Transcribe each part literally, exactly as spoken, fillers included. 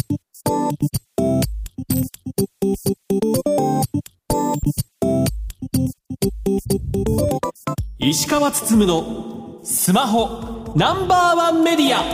石川つつむのスマホナンバーワンメディア。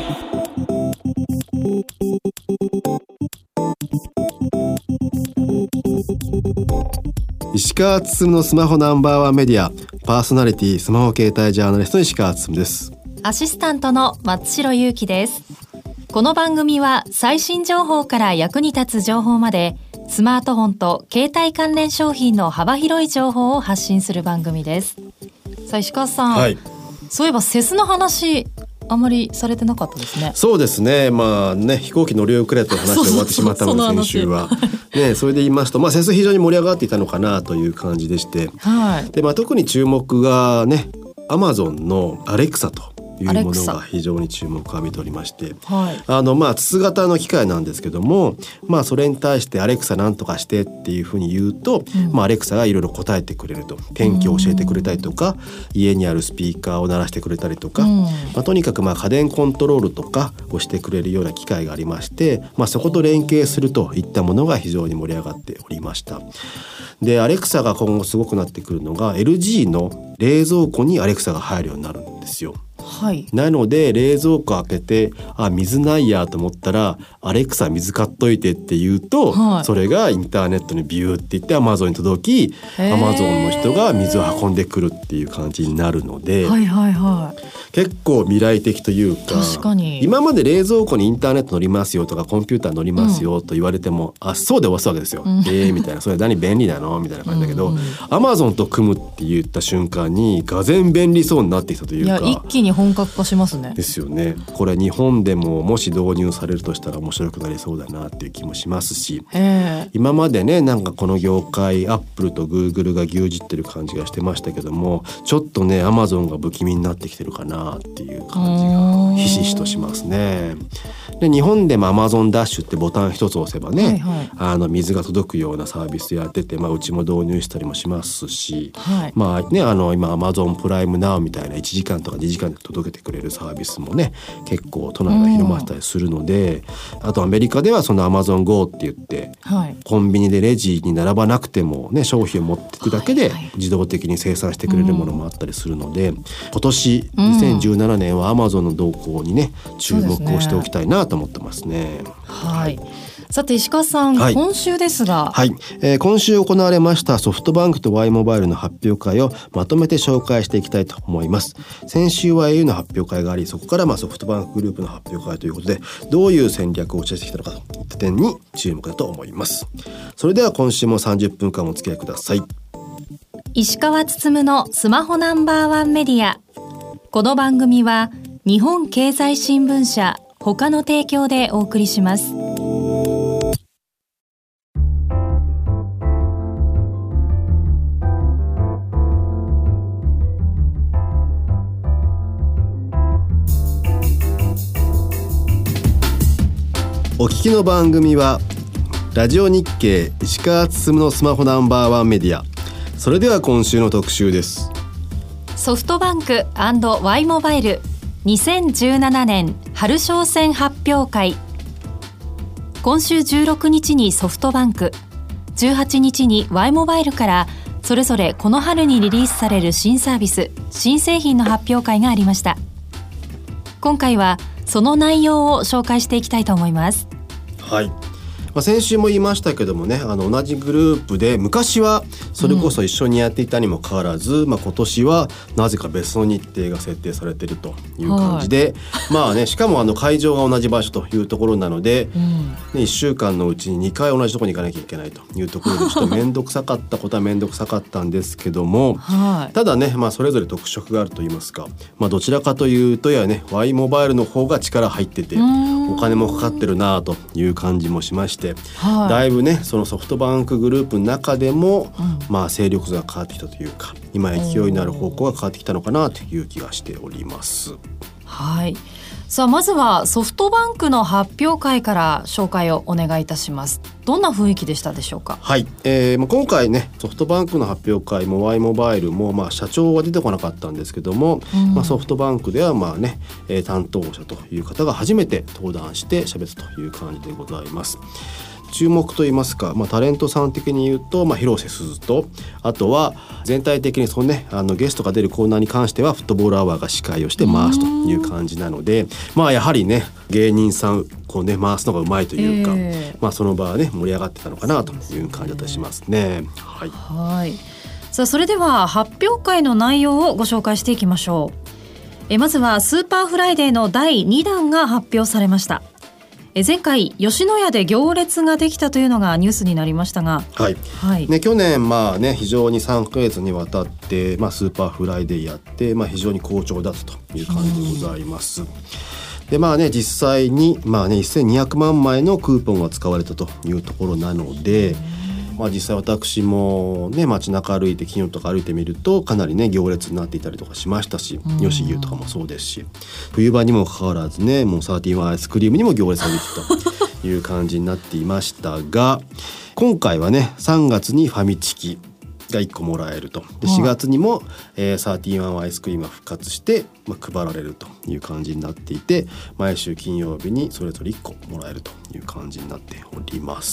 石川つつむのスマホナンバーワンメディア、パーソナリティスマホ携帯ジャーナリスト石川つつむです。 アシスタントの松代ゆうきです。この番組は最新情報から役に立つ情報まで、スマートフォンと携帯関連商品の幅広い情報を発信する番組です。さあ石川さん、はい、そういえばセスの話あまりされてなかったですね。 そうですね、まあね、飛行機乗り遅れという話で終わってしまったので先週はね、それで言いますと、まあ、セス非常に盛り上がっていたのかなという感じでして、はい、で、まあ、特に注目がね、アマゾンのアレクサというものが非常に注目を浴びておりまして、はい、あのまあ筒型の機械なんですけども、まあ、それに対してアレクサなんとかしてっていうふうに言うと、うん、まあ、アレクサがいろいろ答えてくれると、天気を教えてくれたりとか、家にあるスピーカーを鳴らしてくれたりとか、うん、まあ、とにかくまあ家電コントロールとかをしてくれるような機械がありまして、まあ、そこと連携するといったものが非常に盛り上がっておりました。で、アレクサが今後すごくなってくるのが エルジー の冷蔵庫にアレクサが入るようになるんですよ。はい、なので冷蔵庫開けて、あ、水ないやと思ったらアレクサ水買っといてって言うと、はい、それがインターネットにビューって言ってアマゾンに届き、アマゾンの人が水を運んでくるっていう感じになるので、はいはいはい、結構未来的というか、確かに今まで冷蔵庫にインターネット乗りますよとかコンピューター乗りますよと言われても、うん、あ、そうで終わすわけですよ、うん、えーみたいな、それ何便利なのみたいな感じだけど、アマゾンと組むって言った瞬間にがぜん便利そうになってきたというか、 いや一気に本格化しますね。 ですよね。これ日本でももし導入されるとしたら面白くなりそうだなっていう気もしますし、今までね、なんかこの業界アップルとグーグルが牛耳ってる感じがしてましたけども、ちょっとねアマゾンが不気味になってきてるかなっていう感じがひしひしとしますね。で、日本でもアマゾンダッシュってボタン一つ押せばね、はいはい、あの水が届くようなサービスやってて、まあ、うちも導入したりもしますし、はい、まあね、あの今アマゾンプライムナウみたいないちじかんとかにじかんで届けてくれるサービスもね、結構都内が広まったりするので、あとアメリカではそのアマゾン ゴー って言って、はい、コンビニでレジに並ばなくてもね、商品を持っていくだけで自動的に生産してくれるものもあったりするので、うん、今年にせんじゅうななねんはアマゾンの動向にね注目をしておきたいなと思ってますね。 はい、さて石川さん、はい、今週ですが、 はい、えー、今週行われましたソフトバンクと ワイ モバイルの発表会をまとめて紹介していきたいと思います。先週は エーユー の発表会があり、そこからまあソフトバンクグループの発表会ということで、どういう戦略を打ち出してきたのかといった点に注目だと思います。それでは今週もさんじゅっぷんかんお付き合いください。 石川つつむのスマホナンバーワンメディア。この番組は日本経済新聞社他の提供でお送りします。 お聞きの番組はラジオ日経石川つつむのスマホナンバーワンメディア。それでは今週の特集です。 ソフトバンク &ワイ モバイルにせんじゅうななねん春商戦発表会。今週じゅうろくにちにソフトバンク、じゅうはちにちに ワイ モバイルからそれぞれこの春にリリースされる新サービス、新製品の発表会がありました。今回はその内容を紹介していきたいと思います。 はい、まあ、先週も言いましたけどもね、あの同じグループで昔はそれこそ一緒にやっていたにもかかわらず、うん、まあ、今年はなぜか別の日程が設定されているという感じで、はい、まあね、しかもあの会場が同じ場所というところなので、うん、ね、いっしゅうかんのうちににかい同じところに行かなきゃいけないというところで、ちょっと面倒くさかったことは面倒くさかったんですけども、はい、ただね、まあ、それぞれ特色があるといいますか、まあ、どちらかというとやね ワイ モバイルの方が力入っててお金もかかってるなという感じもしまして、はい、だいぶねそのソフトバンクグループの中でも、うん、まあ勢力図が変わってきたというか、今勢いのある方向が変わってきたのかなという気がしております。 はい、 さあまずはソフトバンクの発表会から紹介をお願いいたします。どんな雰囲気でしたでしょうか。 はい、えーまあ、今回ねソフトバンクの発表会も Y モバイルも、まあ、社長は出てこなかったんですけども、うんまあ、ソフトバンクではまあね、えー、担当者という方が初めて登壇して喋ったという感じでございます。注目といいますか、まあ、タレントさん的に言うと、まあ、広瀬すずとあとは全体的にその、ね、あのゲストが出るコーナーに関してはフットボールアワーが司会をして回すという感じなので、まあ、やはりね芸人さんこう、ね、回すのがうまいというか、えーまあ、その場は、ね、盛り上がってたのかなという感じだったりしますね。はい、 はいさあそれでは発表会の内容をご紹介していきましょう。えまずはスーパーフライデーのだいにだんが発表されました。え前回吉野家で行列ができたというのがニュースになりましたが、 はいはいね、去年まあ、ね、非常にさんかげつにわたって、まあ、スーパーフライデーやって、まあ、非常に好調だったという感じでございます。でまあね、実際に、まあね、せんにひゃくまんまいのクーポンが使われたというところなので、まあ、実際私も、ね、街中歩いて金曜とか歩いてみるとかなりね行列になっていたりとかしましたし、吉牛とかもそうですし、冬場にもかかわらずねもうサーティワンアイスクリームにも行列ができたという感じになっていましたが今回はねさんがつにファミチキがいっこもらえるとでしがつにも、えー、サーティワンアイスクリームが復活して、まあ、配られるという感じになっていて毎週金曜日にそれぞれいっこもらえるという感じになっております。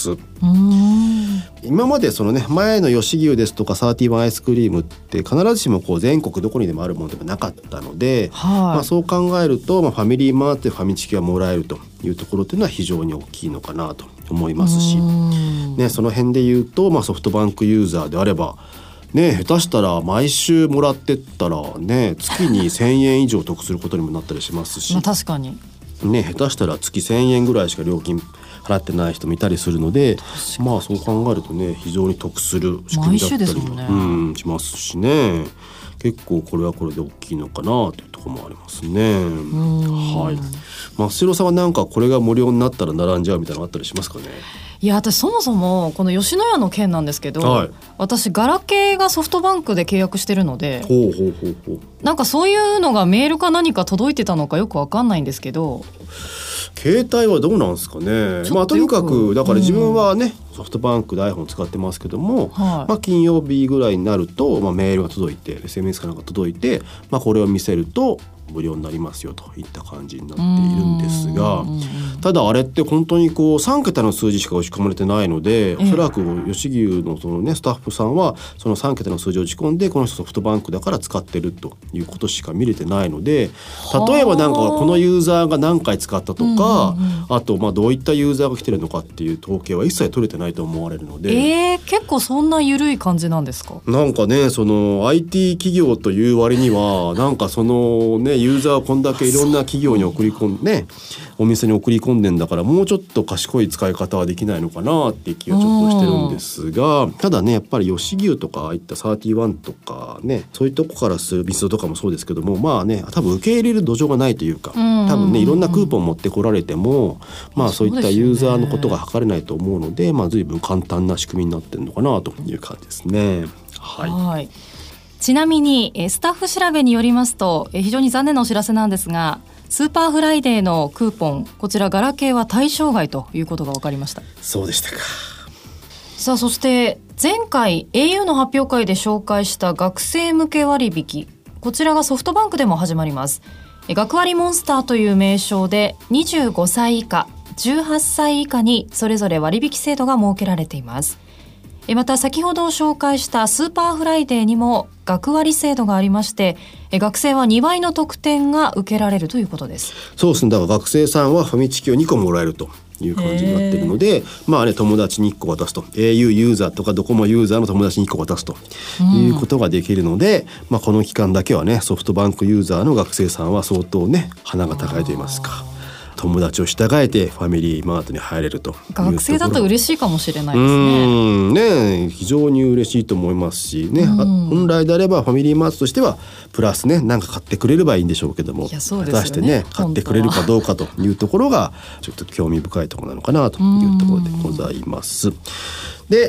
うーん今までそのね前の吉牛ですとかサーティワンアイスクリームって必ずしもこう全国どこにでもあるものでもなかったので、はいまあ、そう考えると、まあ、ファミリーマートでファミチキがもらえるというところっていうのは非常に大きいのかなと思いますし、ね、その辺で言うと、まあ、ソフトバンクユーザーであればね、下手したら毎週もらってったら、ね、月にせんえん以上得することにもなったりしますし、 まあ、確かに、 ね、下手したら月せんえんぐらいしか料金払ってない人もいたりするので、まあそう考えるとね非常に得する仕組みだったりも、ねうん、しますしね結構これはこれで大きいのかなというところもありますね。はい真城さんはなんかこれが無料になったら並んじゃうみたいなのあったりしますかね。 いや私そもそもこの吉野家の件なんですけど、はい、私ガラケーがソフトバンクで契約してるのでほうほうほうほうなんかそういうのがメールか何か届いてたのかよく分かんないんですけど携帯はどうなんですかね。まあとにかくだから自分はね、うん、ソフトバンクで iPhone 使ってますけども、はいまあ、金曜日ぐらいになると、まあ、メールが届いて エスエムエス かなんか届いて、まあ、これを見せると無料になりますよといった感じになっているんですがただあれって本当にこうさんけたの数字しか打ち込まれてないのでおそらく吉牛のその、ね、スタッフさんはそのさんけたの数字を打ち込んでこの人ソフトバンクだから使ってるということしか見れてないので例えばなんかこのユーザーが何回使ったとかあとまあどういったユーザーが来てるのかっていう統計は一切取れてないと思われるので、 えー、結構そんな緩い感じなんですか。 なんかねその アイティー 企業という割にはなんかそのねユーザーをこんだけいろんな企業に送り込んで、ね、お店に送り込んでんだからもうちょっと賢い使い方はできないのかなっていう気がちょっとしてるんですがただねやっぱり吉牛とかああいったサーティワンとかねそういうとこからするミスドとかもそうですけどもまあね多分受け入れる土壌がないというか多分ねいろんなクーポン持ってこられてもまあそういったユーザーのことが測れないと思うのでまあ随分簡単な仕組みになってるのかなという感じですね。はい、はいちなみにスタッフ調べによりますと非常に残念なお知らせなんですがスーパーフライデーのクーポンこちらガラケーは対象外ということが分かりました。 そうでしたか。 さあそして前回 エーユー の発表会で紹介した学生向け割引こちらがソフトバンクでも始まります。学割モンスターという名称でにじゅうごさい以下じゅうはっさい以下にそれぞれ割引制度が設けられています。また先ほど紹介したスーパーフライデーにも学割制度がありまして学生はにばいの特典が受けられるということです。 そうですねだから学生さんはファミチキをにこもらえるという感じになっているのでまあね友達にいっこ渡すと エーユー ユーザーとかドコモユーザーの友達にいっこ渡すということができるので、うんまあ、この期間だけはねソフトバンクユーザーの学生さんは相当ね鼻が高いと言いますか友達を従えてファミリーマートに入れるというところ学生だと嬉しいかもしれないですね。 うんね非常に嬉しいと思いますしね、うん、本来であればファミリーマートとしてはプラスね何か買ってくれればいいんでしょうけども、 いやそうですよね、 果たしてね買ってくれるかどうかというところがちょっと興味深いところなのかなというところでございます。で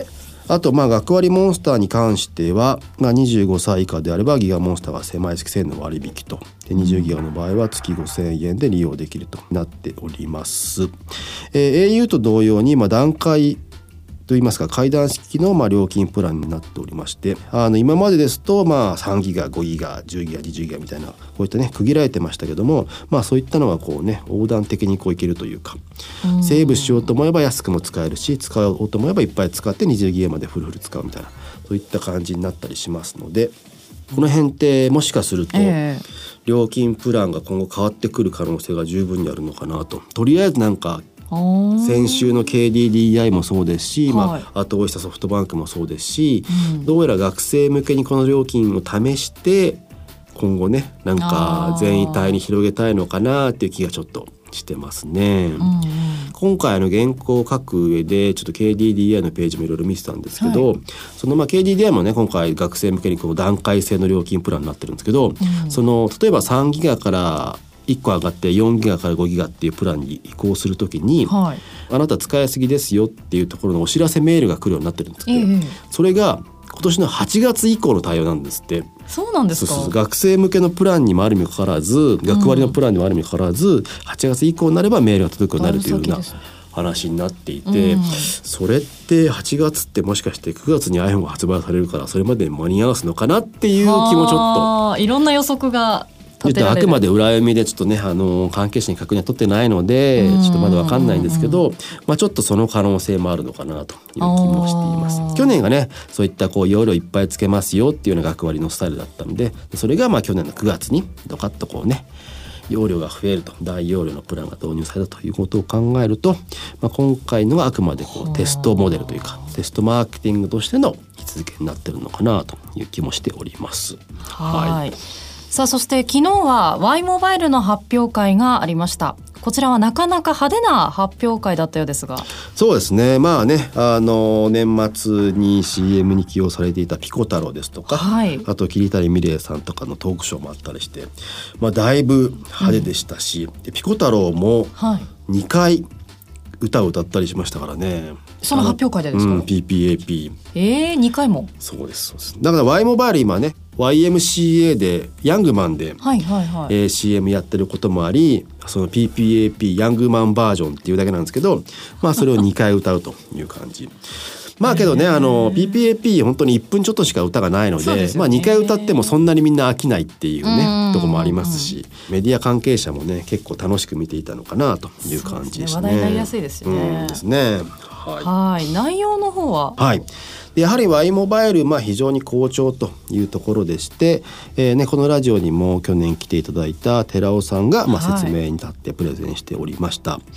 あとまあ学割モンスターに関しては、まあ、にじゅうごさい以下であればギガモンスターが狭い月せんえんの割引と、でにじゅうギガの場合は月ごせんえんで利用できるとなっております。えー、au と同様にまあ段階といいますか階段式のまあ料金プランになっておりまして、あの今までですとまあさんギガごギガじゅうギガにじゅうギガみたいなこういったね区切られてましたけども、まあそういったのはこうね横断的にこういけるというか、セーブしようと思えば安くも使えるし、使おうと思えばいっぱい使ってにじゅうギガまでフルフル使うみたいな、そういった感じになったりしますので、この辺ってもしかすると料金プランが今後変わってくる可能性が十分にあるのかなと。とりあえずなんか先週の ケーディーディーアイ もそうですし、はい、まあ、後追いしたソフトバンクもそうですし、うん、どうやら学生向けにこの料金を試して今後ねなんか全員体に広げたいのかなっていう気がちょっとしてますね、うんうん、今回の原稿を書く上でちょっと ケーディーディーアイ のページもいろいろ見てたんですけど、はい、そのまあ ケーディーディーアイ もね今回学生向けにこう段階制の料金プランになってるんですけど、うん、その例えばさんギガからいっこ上がってよんギガからごギガっていうプランに移行するときに、はい、あなた使いすぎですよっていうところのお知らせメールが来るようになってるんですけど、えー、それが今年のはちがつ以降の対応なんですって。 そうなんですか。 そうそう、学生向けのプランにもあるにもかかわらず学割のプランにもあるにもかかわらず、うん、はちがつ以降になればメールが届くようになるというような話になっていて、うん、それってはちがつってもしかしてくがつに iPhone が発売されるからそれまで間に合わすのかなっていう気もちょっと、 いろんな予測があくまで裏読みでちょっとねあの関係者に確認は取ってないのでちょっとまだ分かんないんですけど、まあ、ちょっとその可能性もあるのかなという気もしています。去年がねそういったこう容量いっぱいつけますよっていうような学割のスタイルだったので、それがまあ去年のくがつにドカッとこうね容量が増えると大容量のプランが導入されたということを考えると、まあ、今回のはあくまでこうテストモデルというかテストマーケティングとしての位置づけになっているのかなという気もしております。 はい、はい。さあそして昨日は ワイ モバイルの発表会がありました。こちらはなかなか派手な発表会だったようですが。 そうですね、まあねあの年末に シーエム に起用されていたピコ太郎ですとか、はい、あと桐谷美玲さんとかのトークショーもあったりして、まあ、だいぶ派手でしたし、うん、でピコ太郎もにかい歌を歌ったりしましたからね。 その発表会でですか？ うん、ピーピーエーピー。 えー、にかいも。 そうですそうです。だから ワイ モバイル今ね ワイエムシーエー でヤングマンで、はいはいはいえー、シーエム やってることもあり、その ピーピーエーピー ヤングマンバージョンっていうだけなんですけど、まあそれをにかい歌うという感じ。まあけどねあの ピーピーエーピー 本当にいっぷんちょっとしか歌がないの で, で、まあ、にかい歌ってもそんなにみんな飽きないっていうねとこもありますし、メディア関係者もね結構楽しく見ていたのかなという感じですね。 話題になりやすいですよね。 うんですね。 はい、はい内容の方は、 はい、でやはり ワイ モバイル、まあ、非常に好調というところでして、えーね、このラジオにも去年来ていただいた寺尾さんが、まあ、説明に立ってプレゼンしておりました。はい、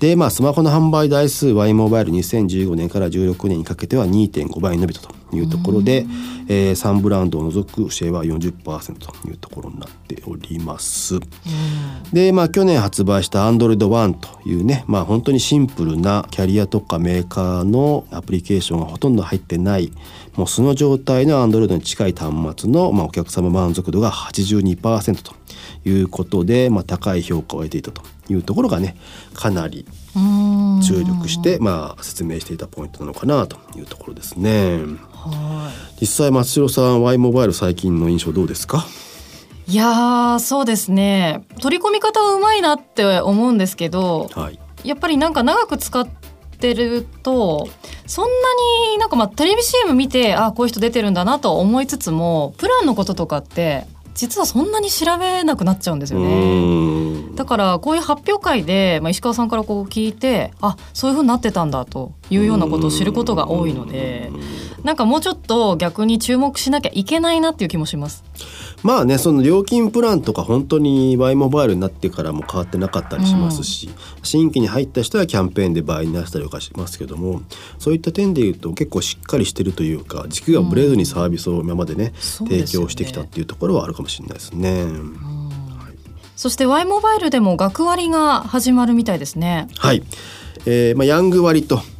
で、まあ、スマホの販売台数 ワイ モバイルにせんじゅうごねんからじゅうろくねんにかけては にてんごばい伸びたというところで、えー、さんブランドを除くシェアは よんじゅっパーセント というところになっております。で、まあ、去年発売した アンドロイドワン というね、まあ、本当にシンプルなキャリアとかメーカーのアプリケーションがほとんど入ってないもうその状態の Android に近い端末の、まあ、お客様満足度が はちじゅうにパーセント ということで、まあ、高い評価を得ていたというところがねかなり注力して、まあ、説明していたポイントなのかなというところですね。はい、実際松代さん ワイ モバイル最近の印象どうですか？ いやそうですね取り込み方はうまいなって思うんですけど、はい、やっぱりなんか長く使ってるとそんなになんかまあテレビ シーエム 見てあこういう人出てるんだなと思いつつもプランのこととかって実はそんなに調べなくなっちゃうんですよね。だからこういう発表会で、まあ、石川さんからこう聞いてあそういう風になってたんだというようなことを知ることが多いのでなんかもうちょっと逆に注目しなきゃいけないなっていう気もします。 まあねその料金プランとか本当に ワイ モバイルになってからも変わってなかったりしますし、うん、新規に入った人はキャンペーンで倍に出したりとかしますけどもそういった点でいうと結構しっかりしてるというか軸がぶれずにサービスを今までね、うん、提供してきたっていうところはあるかもしれないですね。うんはい、 そして ワイ モバイルでも学割が始まるみたいですね。 はい、えーまあ、ヤング割と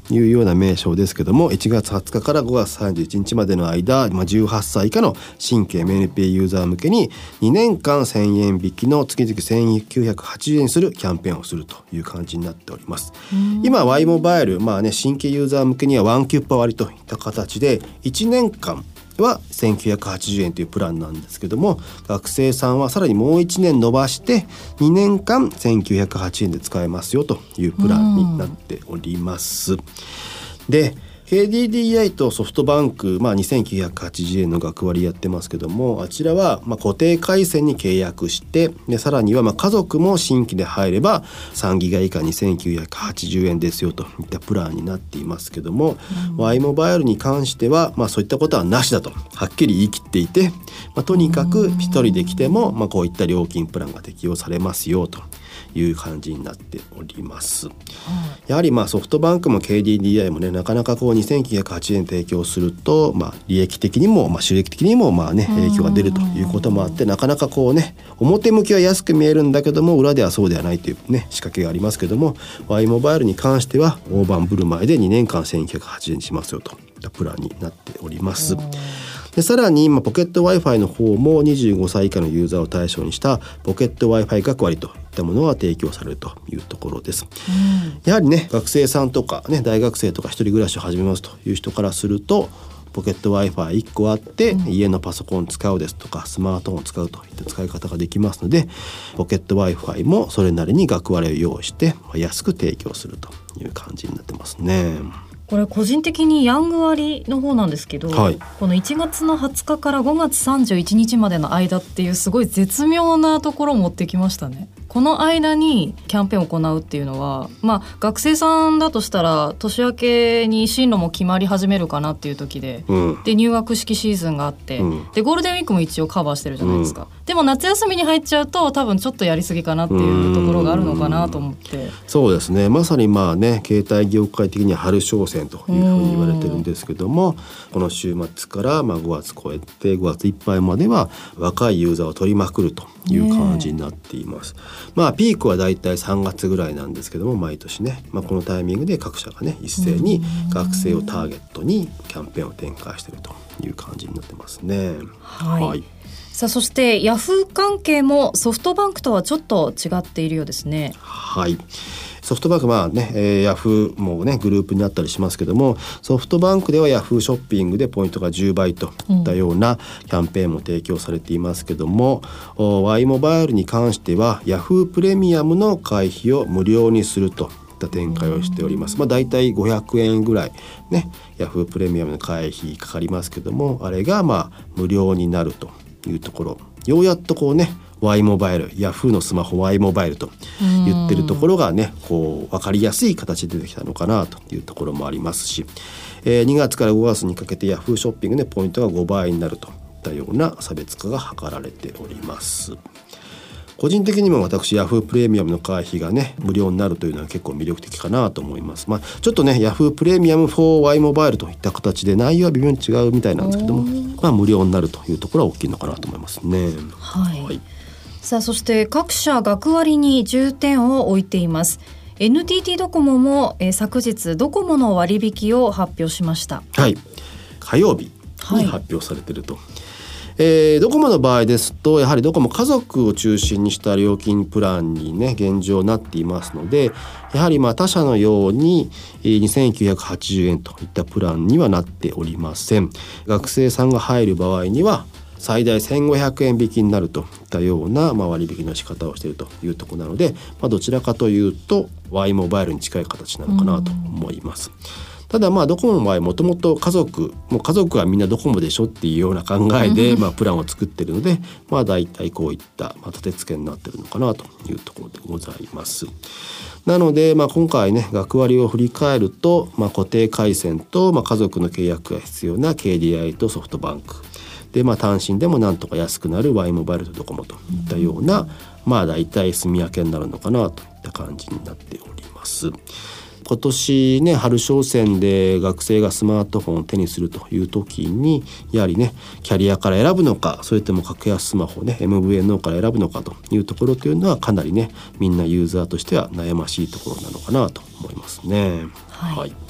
いうような名称ですけども、いちがつはつかからごがつさんじゅういちにちまでの間、まあ、じゅうはっさい以下の新規 エムエヌピー ユーザー向けににねんかんせんえん引きの月々せんきゅうひゃくはちじゅうえんにするキャンペーンをするという感じになっております。今 Y モバイル、まあね、新規ユーザー向けにはワンキュッパ割といった形でいちねんかんはせんきゅうひゃくはちじゅうえんというプランなんですけども、学生さんはさらにもういちねん延ばしてにねんかんせんきゅうひゃくはちじゅうえんで使えますよというプランになっております。でケーディーディーアイ とソフトバンク、まあ、にせんきゅうひゃくはちじゅうえんの学割やってますけども、あちらはまあ固定回線に契約して、でさらにはまあ家族も新規で入ればさんギガ以下にせんきゅうひゃくはちじゅうえんですよといったプランになっていますけども、うん、Y モバイルに関してはまあそういったことはなしだとはっきり言い切っていて、まあ、とにかく一人で来てもまあこういった料金プランが適用されますよという感じになっております。うん、やはりまあソフトバンクも ケーディーディーアイ もね、なかなかこうにせんきゅうひゃくはちじゅうえん提供すると、まあ、利益的にも、まあ、収益的にもまあ、ね、影響が出るということもあって、なかなかこうね、表向きは安く見えるんだけども裏ではそうではないというね仕掛けがありますけども、 Y モバイルに関しては大盤振る舞いでにねんかんせんきゅうひゃくはちじゅうえんにしますよといったプランになっております。でさらに今ポケット Wi-Fi の方もにじゅうごさい以下のユーザーを対象にしたポケット Wi-Fi 学割といったものが提供されるというところです。うん、やはりね、学生さんとかね、大学生とか一人暮らしを始めますという人からすると、ポケット Wi-Fi いっこあって、うん、家のパソコン使うですとかスマートフォンを使うといった使い方ができますので、ポケット Wi-Fi もそれなりに学割を用意して安く提供するという感じになってますね。 これ個人的にヤング割の方なんですけど、はい、このいちがつのはつかからごがつさんじゅういちにちまでの間っていうすごい絶妙なところを持ってきましたね。この間にキャンペーンを行うっていうのは、まあ、学生さんだとしたら年明けに進路も決まり始めるかなっていう時で、うん、で入学式シーズンがあって、うん、でゴールデンウィークも一応カバーしてるじゃないですか、うん、でも夏休みに入っちゃうと多分ちょっとやりすぎかなっていうところがあるのかなと思って。 そうですね、まさにまあね、携帯業界的には春商戦というふうに言われてるんですけども、この週末からまあごがつ超えてごがついっぱいまでは若いユーザーを取りまくるという感じになっています。まあピークはだいたいさんがつぐらいなんですけども、毎年ね、まあ、このタイミングで各社がね一斉に学生をターゲットにキャンペーンを展開しているという感じになってますね。 はい、はい、さあそしてヤフー関係もソフトバンクとはちょっと違っているようですね。 はい、ソフトバンクまあね、えー、ヤフーもねグループになったりしますけども、ソフトバンクではヤフーショッピングでポイントがじゅうばいといったようなキャンペーンも提供されていますけども、うん、Y モバイルに関してはヤフープレミアムの会費を無料にするといった展開をしております。まあ、だいたいごひゃくえんぐらいね、ヤフープレミアムの会費かかりますけども、あれがまあ無料になるというところ、ようやっとこうねY モバイル、ヤフーのスマホ Y モバイルと言ってるところがね、こう分かりやすい形で出てきたのかなというところもありますし、えー、にがつからごがつにかけてヤフーショッピングでポイントがごばいになるといったような差別化が図られております。個人的にも私ヤフープレミアムの会費がね無料になるというのは結構魅力的かなと思います。まあ、ちょっとねヤフープレミアム for Y モバイルといった形で内容は微妙に違うみたいなんですけども、まあ、無料になるというところは大きいのかなと思いますね。 はい、はい、さあそして各社学割に重点を置いています。 エヌティーティー ドコモも、えー、昨日ドコモの割引を発表しました。 はい、火曜日に発表されていると、はい、えー、ドコモの場合ですとやはりドコモ家族を中心にした料金プランにね現状なっていますので、やはりまあ他社のようににせんきゅうひゃくはちじゅうえんといったプランにはなっておりません。学生さんが入る場合には最大せんごひゃくえん引きになるといったような、まあ、割引の仕方をしているというところなので、まあ、どちらかというと Y モバイルに近い形なのかなと思います。ただまあドコモの場合もともと家族もう家族はみんなドコモでしょっていうような考えでまあプランを作っているので、まあだいたいこういったまあ立て付けになっているのかなというところでございます。なのでまあ今回ね学割を振り返ると、まあ固定回線とまあ家族の契約が必要な ケーディーアイ とソフトバンクで、まあ単身でもなんとか安くなる Y モバイルとドコモといったような、まあだいたい住み分けになるのかなといった感じになっております。今年ね春商戦で学生がスマートフォンを手にするという時にやはりねキャリアから選ぶのか、それとも格安スマホね エムブイエヌオー から選ぶのかというところというのはかなりねみんなユーザーとしては悩ましいところなのかなと思いますね。 はい、はい、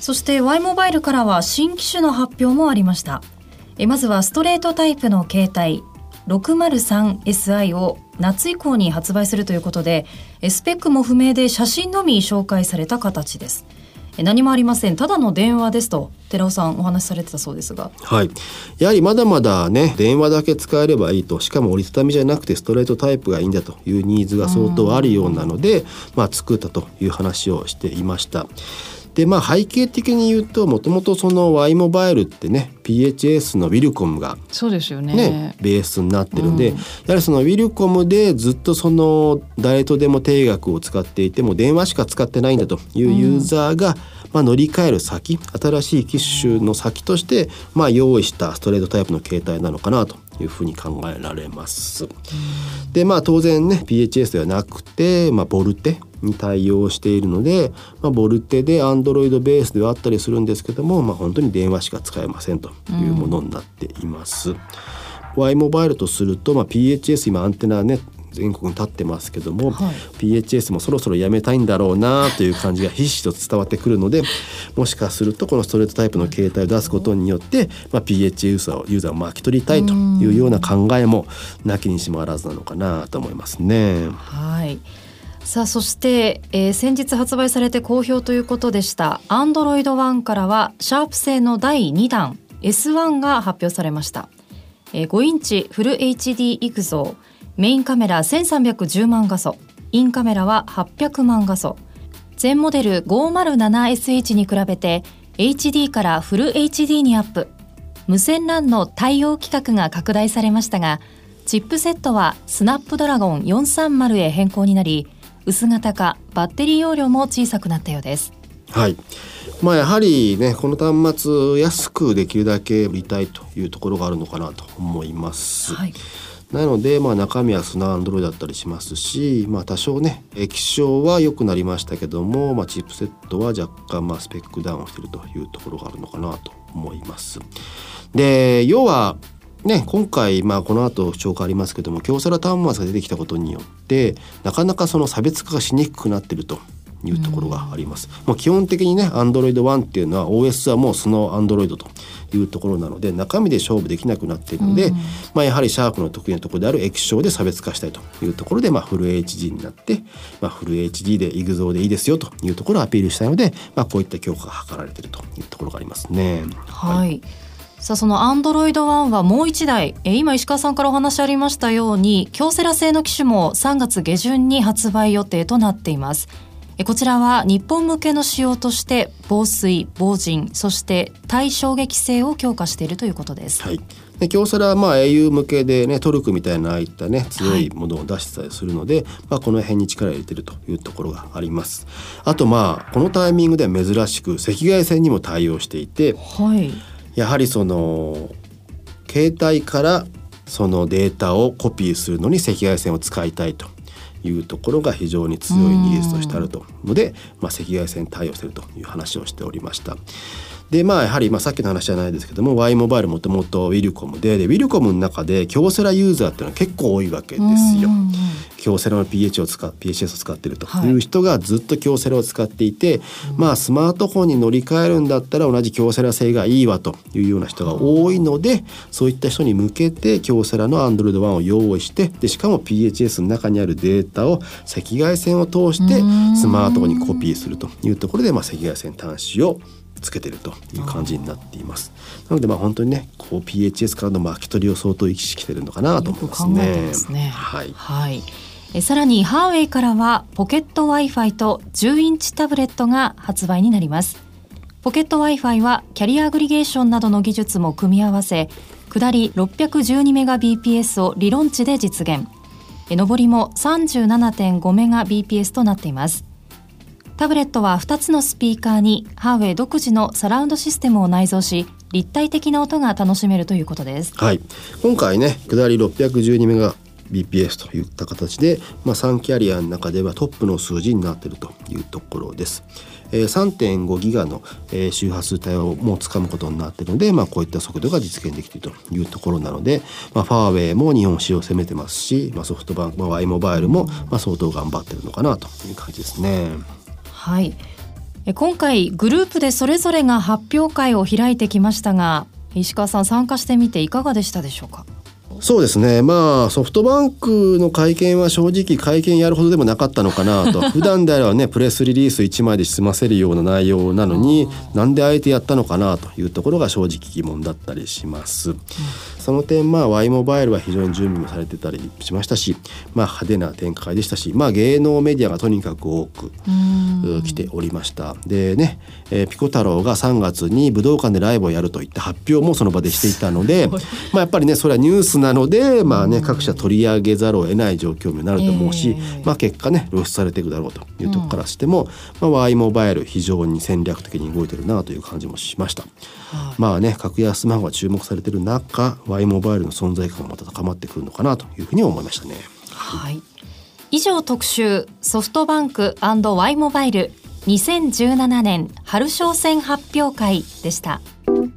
そして Y モバイルからは新機種の発表もありました。えまずはストレートタイプの携帯 ろくまるさんエスアイ を夏以降に発売するということで、スペックも不明で写真のみ紹介された形です。何もありません、ただの電話ですと寺尾さんお話しされてたそうですが、 はい、やはりまだまだね電話だけ使えればいいと、しかも折りたたみじゃなくてストレートタイプがいいんだというニーズが相当あるようなので、まあ、作ったという話をしていました。でまあ、背景的に言うともともとその Y モバイルってね ピーエイチエス のウィルコムが、ね、 そうですよね、 ベースになってるので、うん、やはりそのウィルコムでずっとその誰とでも定額を使っていても電話しか使ってないんだというユーザーが、うんまあ、乗り換える先、新しい機種の先として、まあ、用意したストレートタイプの携帯なのかなというふうに考えられます。でまあ当然ね ピーエイチエス ではなくて、まあ、ボルテに対応しているので、まあ、ボルテで Android ベースではあったりするんですけども、まあ、本当に電話しか使えませんというものになっています。うん、Y モバイルとすると、まあ、ピーエイチエス 今アンテナね全国に立ってますけども、はい、ピーエイチエス もそろそろやめたいんだろうなという感じがひしひしと伝わってくるので、もしかするとこのストレートタイプの携帯を出すことによって、まあ、ピーエイチエス ユーザーをユーザーを巻き取りたいというような考えもなきにしもあらずなのかなと思いますね。 はい、さあそして、えー、先日発売されて好評ということでした アンドロイドワン からはシャープ製のだいにだん エスワン が発表されました。えー、ごインチフル エイチディー 育像、メインカメラせんさんびゃくじゅうまん画素、インカメラははっぴゃくまん画素、前モデル ごーまるななエスエイチ に比べて エイチディー からフル エイチディー にアップ、無線 ラン の対応規格が拡大されましたが、チップセットはスナップドラゴンよんさんまるへ変更になり、薄型化、バッテリー容量も小さくなったようです。 はい、まあ、やはりねこの端末安くできるだけ売りたいというところがあるのかなと思います。はい、なので、まあ、中身は素の Android だったりしますし、まあ、多少ね液晶は良くなりましたけども、まあ、チップセットは若干まあスペックダウンしているというところがあるのかなと思います。で要はね、今回、まあ、この後紹介ありますけども京セラ端末が出てきたことによってなかなかその差別化がしにくくなっているというところがあります。もう基本的にね アンドロイドワン っていうのは オーエス はもう素の Android というところなので中身で勝負できなくなっているので、うんまあ、やはりシャープの得意なところである液晶で差別化したいというところで、まあ、フル エイチディー になって、まあ、フル エイチディー でイグゾーでいいですよというところをアピールしたいので、まあ、こういった強化が図られているというところがありますね。 はい、はいさあその アンドロイドワン はもういちだい、え今石川さんからお話ありましたように京セラ製の機種もさんがつげじゅんに発売予定となっています。えこちらは日本向けの仕様として防水、防塵、そして耐衝撃性を強化しているということです。 はい、で京セラはまあ エーユー 向けでねトルクみたいなああいったね強いものを出してたりするので、はいまあ、この辺に力を入れているというところがあります。あとまあこのタイミングでは珍しく赤外線にも対応していて、はいやはりその携帯からそのデータをコピーするのに赤外線を使いたいというところが非常に強いニーズとしてあるとので、まあ、赤外線対応しているという話をしておりました。でまあやはりまあさっきの話じゃないですけども Y モバイルもともとウィルコムででウィルコムの中で京セラユーザーっていうのは結構多いわけですよ。京セラの ピーエイチ を使う ピーエイチエス を使っているという人がずっと京セラを使っていて、はいまあスマートフォンに乗り換えるんだったら同じ京セラ製がいいわというような人が多いので、そういった人に向けて京セラの アンドロイドワン を用意してでしかも ピーエイチエス の中にあるデータを赤外線を通してスマートフォンにコピーするというところで、まあ、赤外線端子をつけているという感じになっています。なのでまあ本当にねこう ピーエイチエス からの巻き取りを相当意識しているのかなと思いますね。よく考えてますね。はい、 はい、えさらにハーウェイからはポケット Wi-Fi とじゅうインチタブレットが発売になります。ポケット Wi-Fi はキャリアアグリゲーションなどの技術も組み合わせ下り ろっぴゃくじゅうにメガビーピーエス を理論値で実現、え上りも さんじゅうななてんごメガビーピーエス となっています。タブレットはふたつのスピーカーにハーウェイ独自のサラウンドシステムを内蔵し立体的な音が楽しめるということです。 はい、今回ね下り ろっぴゃくじゅうにメガビーピーエス といった形で、まあ、さんキャリアの中ではトップの数字になっているというところです。えー、さんてんごギガの、えー、周波数帯をもうつかむことになっているので、まあ、こういった速度が実現できているというところなので、まあ、ファーウェイも日本市場を攻めてますし、まあ、ソフトバンク、まあ、Y モバイルも、まあ、相当頑張っているのかなという感じですね。 はい今回グループでそれぞれが発表会を開いてきましたが、石川さん参加してみていかがでしたでしょうか？ そうですね、まあソフトバンクの会見は正直会見やるほどでもなかったのかなと普段であればねプレスリリースいちまいで済ませるような内容なのになんであえてやったのかなというところが正直疑問だったりします、うん、その点まあ Y モバイルは非常に準備もされてたりしましたし、まあ、派手な展開でしたし、まあ、芸能メディアがとにかく多く来ておりました。でね、えー、ピコ太郎がさんがつに武道館でライブをやるといった発表もその場でしていたので、まあ、やっぱりねそれはニュースななので、まあね、各社取り上げざるを得ない状況になると思うし、えーまあ、結果ね露出されていくだろうというところからしても、うんまあ、Y モバイル非常に戦略的に動いてるなという感じもしました、はい、まあね格安スマホが注目されている中 Y モバイルの存在感がまた高まってくるのかなというふうに思いましたね、 はい、以上特集ソフトバンク &Y モバイルにせんじゅうななねん春商戦発表会でした。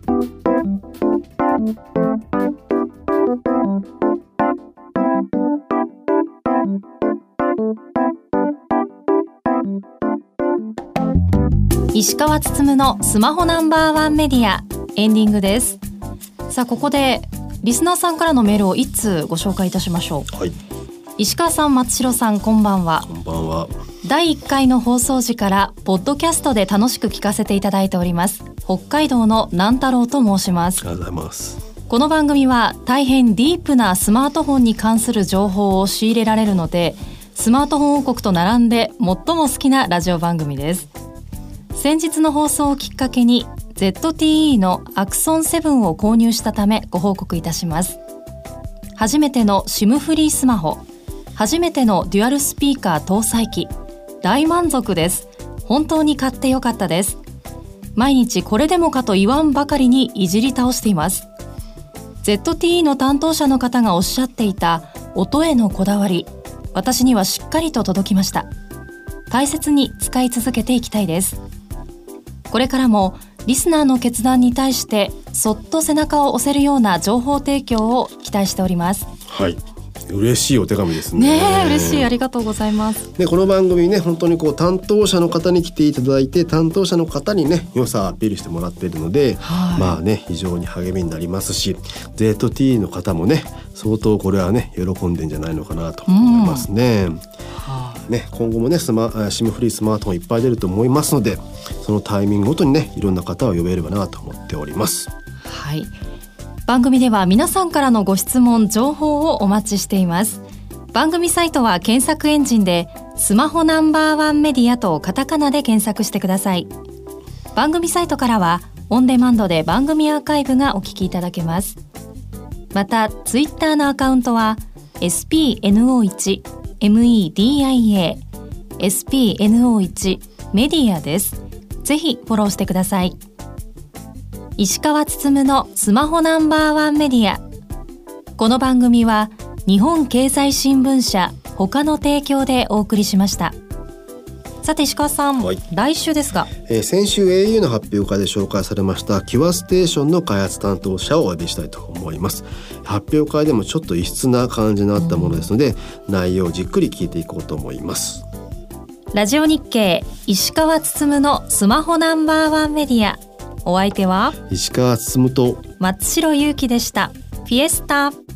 石川つつむのスマホナンバーワンメディアエンディングです。さあここでリスナーさんからのメールを一通ご紹介いたしましょう、はい、石川さん松代さんこんばんは。 こんばんは。 だいいっかいの放送時からポッドキャストで楽しく聞かせていただいております北海道の南太郎と申します。 ありがとうございます。 この番組は大変ディープなスマートフォンに関する情報を仕入れられるのでスマートフォン王国と並んで最も好きなラジオ番組です。先日の放送をきっかけに ゼットティーイー のアクソンセブンを購入したためご報告いたします。初めての シム フリースマホ、初めてのデュアルスピーカー搭載機、大満足です。本当に買ってよかったです。毎日これでもかと言わんばかりにいじり倒しています。 ゼットティーイー の担当者の方がおっしゃっていた音へのこだわり、私にはしっかりと届きました。大切に使い続けていきたいです。これからもリスナーの決断に対してそっと背中を押せるような情報提供を期待しております。 はい、嬉しいお手紙ですね。 ねえ、嬉しい、ありがとうございます。 でこの番組ね本当にこう担当者の方に来ていただいて担当者の方にね良さをアピールしてもらっているので、はい、まあね非常に励みになりますし ゼットティーイー の方もね相当これはね喜んでんじゃないのかなと思いますね、うんね、今後もねスマ シム フリースマートフォンいっぱい出ると思いますのでそのタイミングごとにねいろんな方を呼べればなと思っております。 はい、番組では皆さんからのご質問情報をお待ちしています。番組サイトは検索エンジンでスマホナンバーワンメディアとカタカナで検索してください。番組サイトからはオンデマンドで番組アーカイブがお聞きいただけます。またツイッターのアカウントは エスピーエヌオーワンメディア エスピーエヌオーワン メディアです。ぜひフォローしてください。石川つつむのスマホナンバーワンメディア。この番組は日本経済新聞社他の提供でお送りしました。さて石川さん、はい、来週ですが、 えー、先週 エーユー の発表会で紹介されましたキュアステーションの開発担当者をお呼びしたいと思います。発表会でもちょっと異質な感じのあったものですので、うん、内容をじっくり聞いていこうと思います。 ラジオ日経石川つつむのスマホナンバーワンメディア。お相手は石川つつむと松代ゆうきでした。フィエスタ。